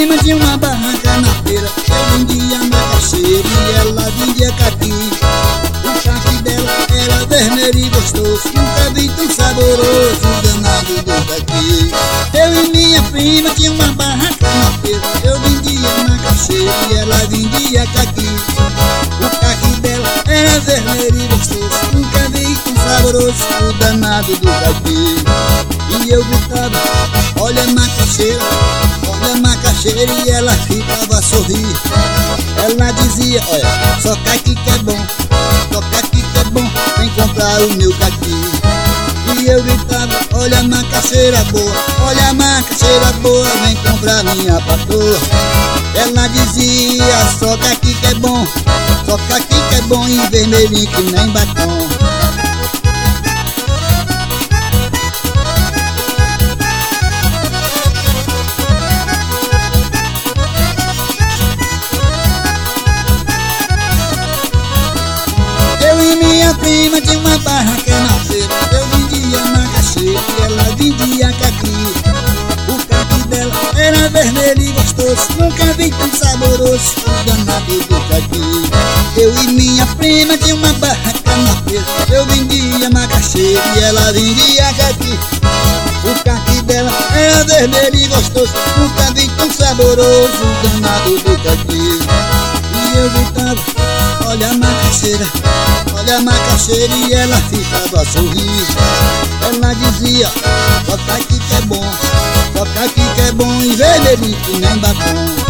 prima tinha uma barraca na feira. Eu vendia macaxeira e ela vendia caqui. O caqui dela era vermelho e gostoso, nunca vi tão saboroso, danado do caqui. Eu e minha prima tinha uma barraca na feira. Eu vendia macaxeira e ela vendia caqui. O caqui dela era vermelho e gostoso, nunca vi tão saboroso, o danado do caqui. E eu gritava, olha a macaxeira, olha a macaxeira, e ela ficava a sorrir. Ela dizia, olha, só caqui que é bom, só caqui que é bom, vem comprar o meu caqui. E eu gritava, olha a macaxeira boa, olha a macaxeira boa, vem comprar minha patroa. Ela dizia, só caqui que é bom, só caqui que é bom, e vermelhinho que nem batom. Eu e minha prima tinha uma barraca na feira. Eu vendia macaxeira e ela vendia caqui. O caqui dela era vermelho e gostoso, nunca vi tão saboroso, o danado do caqui. Eu e minha prima tinha uma barraca na feira. Eu vendia macaxeira e ela vendia caqui. O caqui dela era vermelho e gostoso, nunca vi tão saboroso, o danado do caqui. E eu gritava, olha a macaxeira, olha a macaxeira, e ela ficava a sorrir. Ela dizia, só caqui que é bom, só caqui que é bom, e vermelhinho que nem batom.